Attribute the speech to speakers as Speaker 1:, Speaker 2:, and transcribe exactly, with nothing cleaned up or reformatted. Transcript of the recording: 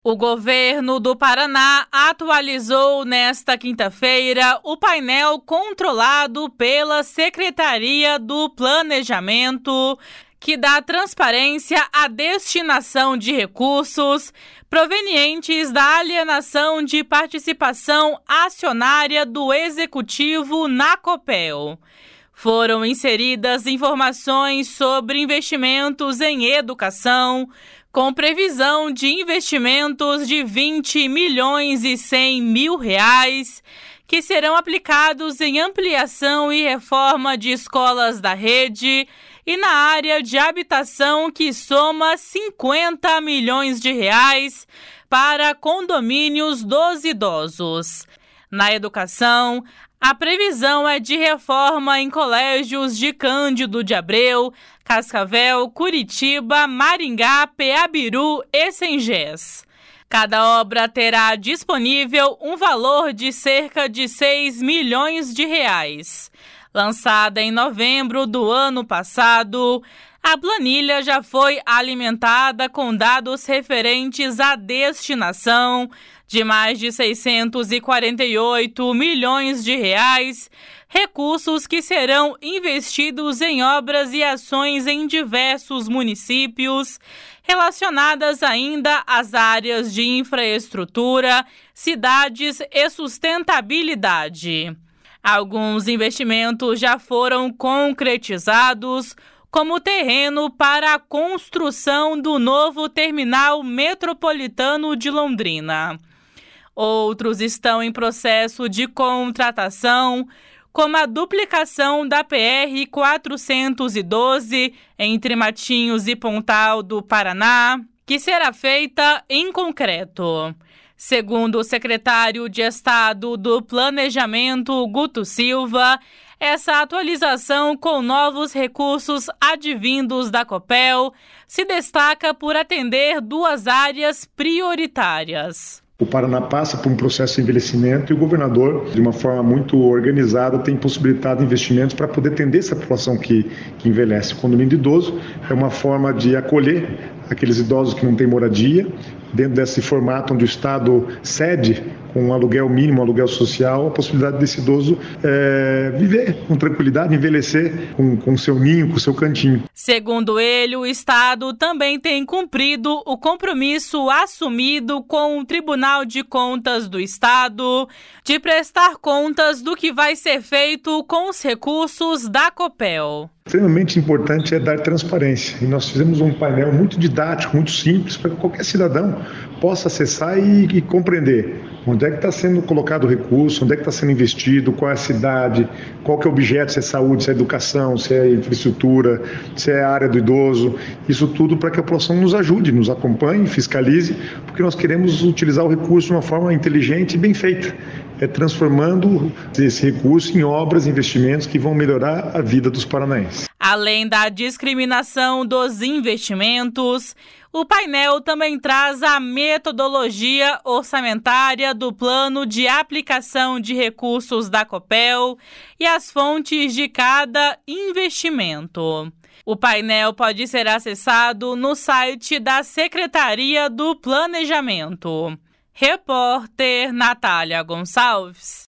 Speaker 1: O governo do Paraná atualizou nesta quinta-feira o painel controlado pela Secretaria do Planejamento, que dá transparência à destinação de recursos provenientes da alienação de participação acionária do Executivo na Copel. Foram inseridas informações sobre investimentos em educação, com previsão de investimentos de vinte milhões e cem mil reais, que serão aplicados em ampliação e reforma de escolas da rede e na área de habitação, que soma cinquenta milhões de reais para condomínios dos idosos. Na educação, a previsão é de reforma em colégios de Cândido de Abreu, Cascavel, Curitiba, Maringá, Peabiru e Sengés. Cada obra terá disponível um valor de cerca de seis milhões de reais. Lançada em novembro do ano passado, a planilha já foi alimentada com dados referentes à destinação de mais de seiscentos e quarenta e oito milhões de reais, recursos que serão investidos em obras e ações em diversos municípios, relacionadas ainda às áreas de infraestrutura, cidades e sustentabilidade. Alguns investimentos já foram concretizados, como o terreno para a construção do novo terminal metropolitano de Londrina. Outros estão em processo de contratação, como a duplicação da P R quatrocentos e doze entre Matinhos e Pontal do Paraná, que será feita em concreto. Segundo o secretário de Estado do Planejamento, Guto Silva, essa atualização com novos recursos advindos da Copel se destaca por atender duas áreas prioritárias.
Speaker 2: O Paraná passa por um processo de envelhecimento e o governador, de uma forma muito organizada, tem possibilitado investimentos para poder atender essa população que, que envelhece. O condomínio de idoso é uma forma de acolher aqueles idosos que não têm moradia, dentro desse formato onde o Estado cede com um aluguel mínimo, um aluguel social, a possibilidade desse idoso é, viver com tranquilidade, envelhecer com com seu ninho, com seu cantinho.
Speaker 1: Segundo ele, o Estado também tem cumprido o compromisso assumido com o Tribunal de Contas do Estado de prestar contas do que vai ser feito com os recursos da Copel.
Speaker 2: Extremamente importante é dar transparência, e nós fizemos um painel muito didático, muito simples, para que qualquer cidadão possa acessar e, e compreender onde é que está sendo colocado o recurso, onde é que está sendo investido, qual é a cidade, qual que é o objeto, se é saúde, se é educação, se é infraestrutura, se é a área do idoso, isso tudo para que a população nos ajude, nos acompanhe, fiscalize, porque nós queremos utilizar o recurso de uma forma inteligente e bem feita, é transformando esse recurso em obras e investimentos que vão melhorar a vida dos paranaenses.
Speaker 1: Além da discriminação dos investimentos, o painel também traz a metodologia orçamentária do plano de aplicação de recursos da Copel e as fontes de cada investimento. O painel pode ser acessado no site da Secretaria do Planejamento. Repórter Natália Gonçalves.